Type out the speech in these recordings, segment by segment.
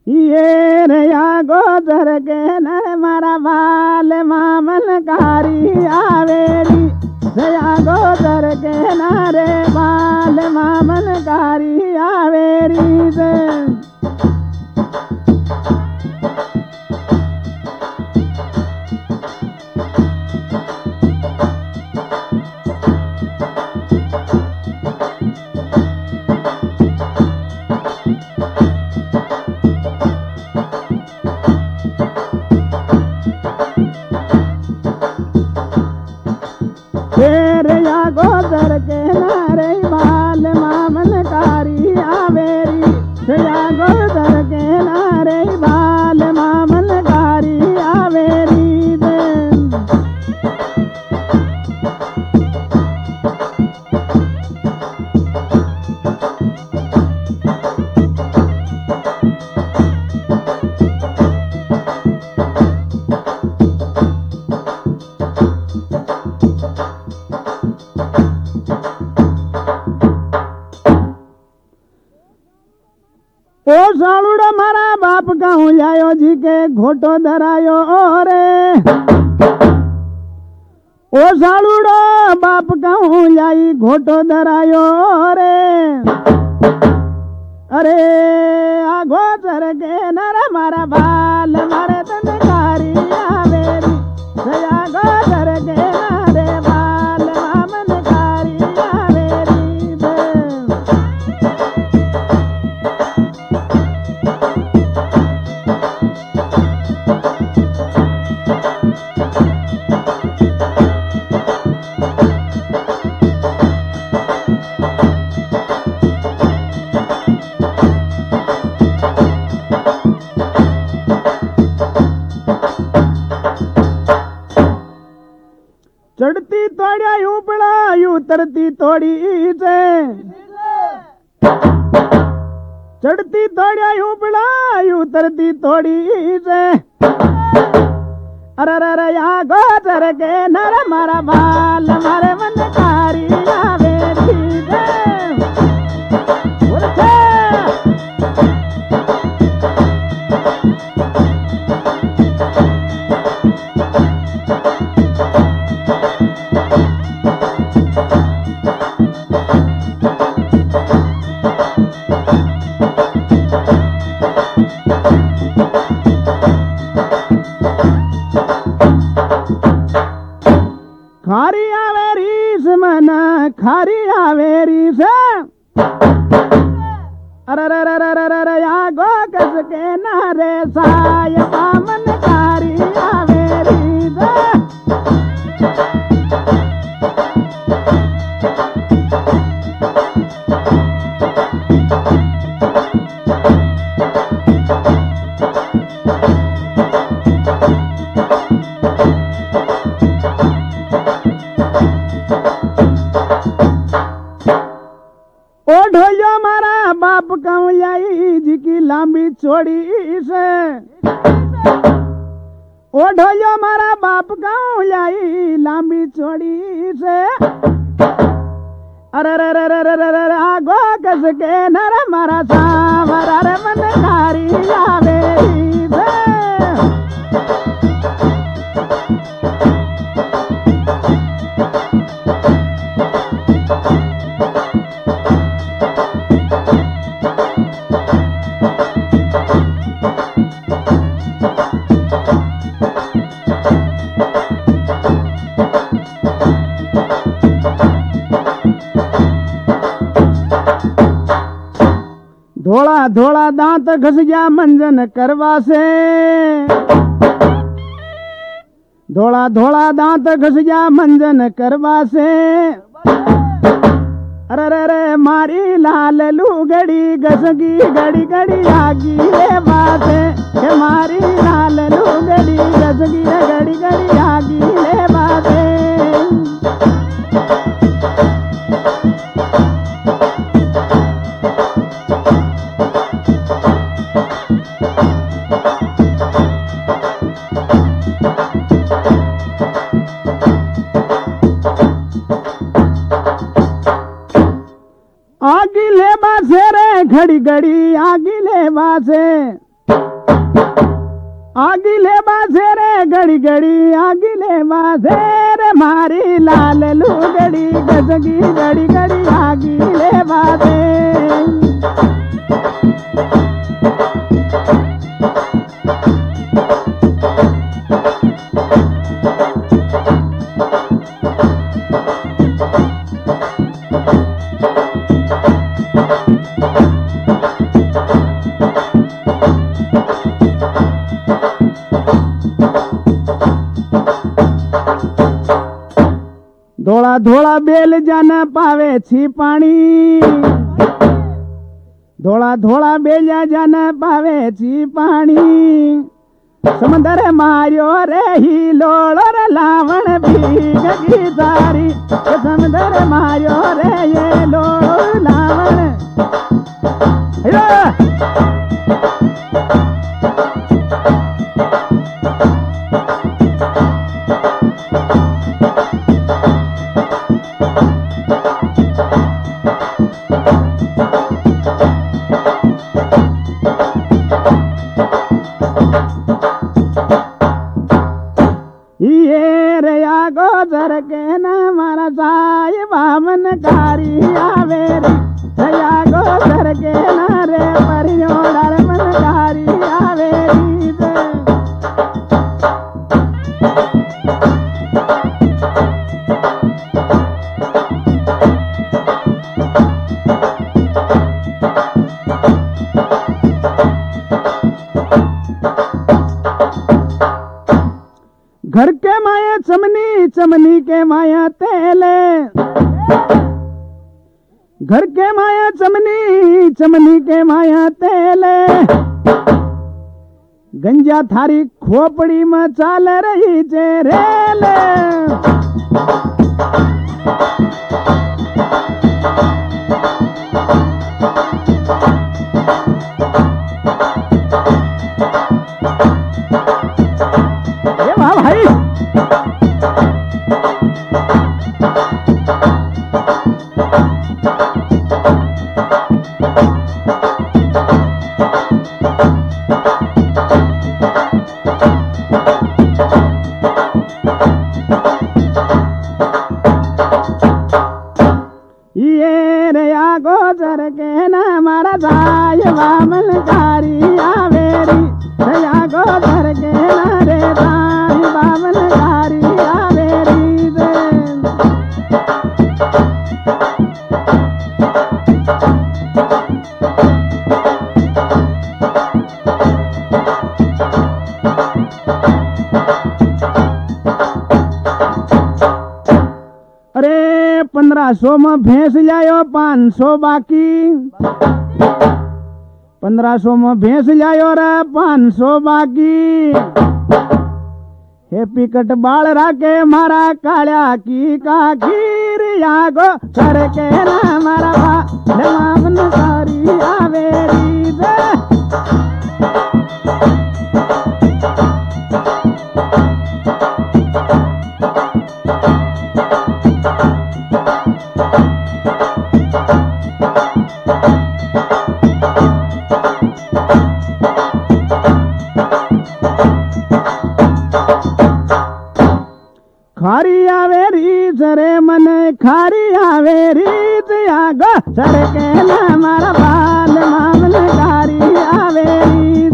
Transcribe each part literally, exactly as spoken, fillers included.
ये रया गोदर के नर मारा बाल मामन कारी आवेरी रया गोदर के नारे बाल मामन कारी आवेरी से या गोदर के नारे बाल मामन कारी आवेरी या गोदर के नारे बाल मामन कारी आवेरी दे ओ सालुड़ा मारा बाप कहूँ जायो जी के घोटो धरायो रे ओ सालुड़ो बाप कहूँ जाई घोटो धरायो रे अरे आ घोटर के नर मारा बाल मारे तनकारी आवेरी सया घोटर के नारे बाल मामन कारी आवेरी दे चढ़ती तोड़िया यूं पड़ा यूं उतरती थोड़ी से चढ़ती तोड़िया यूं पड़ा यूं उतरती थोड़ी से अरे अरे यहाँ गोचर के नर मारा बाल मारे मन कारी आवेरी से खारी आवेरी से मना खारी आवेरी से अरे रे रे रे रे रे या गो कस के नारे साय बामन कारी आवेरी से ओ ढोलियो मारा बाप कहूँ जाई जी की लांबी छोड़ी से ओ ढोलियो मारा बाप कहूँ जाई लांबी छोड़ी से अरे रे रे रे रे रे रे आगो कस के नर मारा सावर अरे मन कारी आवेरी से धोला धोला दांत घस गया मंजन करवा से धोला धोला दांत घस गया मंजन करवा से अरे रे रे मारी लाल लुगड़ी घसगी गड़ी गड़ी आगी रे बात है मारी लाल लुगड़ी घसगी गड़ी गड़ी आगी रे बात है आगी ले बासे रे घड़ी घड़ी आगी ले बासे आगिले बासे रे गड़ी गड़ी आगिले बासे रे मारी लाल लुगड़ी गजगी गड़ी गड़ी आगिले बासे धोला धोला बेल जान पावे छी पानी धोला धोला बेल जान पावे छी पानी समंदर मारियो रे ही लोड़ रे लावण भीगी सारी समंदर मारियो रे ये लोड़ लावण ये रे आगो जर के न मारा साई बामन कारी आवेरी आगो जर के न रे परियो डर मन कारी आवेरी घर के माया चमनी चमनी के माया तेले घर के माया चमनी चमनी के माया तेले गंजा थारी खोपड़ी में चाल रही चेरेले भाई ये रे आगो जर के न मारा साई बामन कारी आवेरी आगो जर के न रे साई बामन कारी आवेरी अरे पंद्रह सौ में भैंस लायो पाँच सौ बाकी पंद्रह सौ में भैंस लायो रे पाँच सौ बाकी हे पिकट बाल राके मारा कालिया की काखीर आगो कर के ना मारा मामन सारी आवेरी दे खारी आवेरी जरे मन खारी आवेरी आगो सर के न मारा बाल मामन खारी आवेरी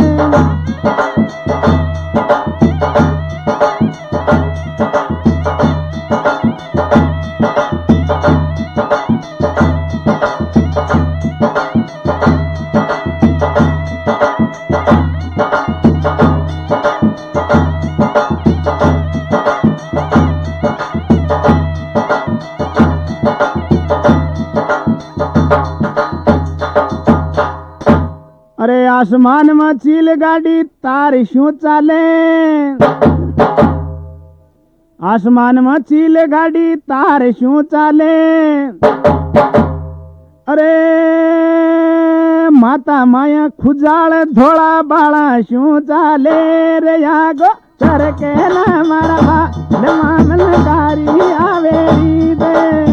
अरे आसमान में चील गाड़ी तार शू चाले आसमान में चील गाड़ी तार शू चाले अरे माता माया खुजाल धोला बाला शू चाले रे आगो चर के ना मारा मामन कारी आवेरी दे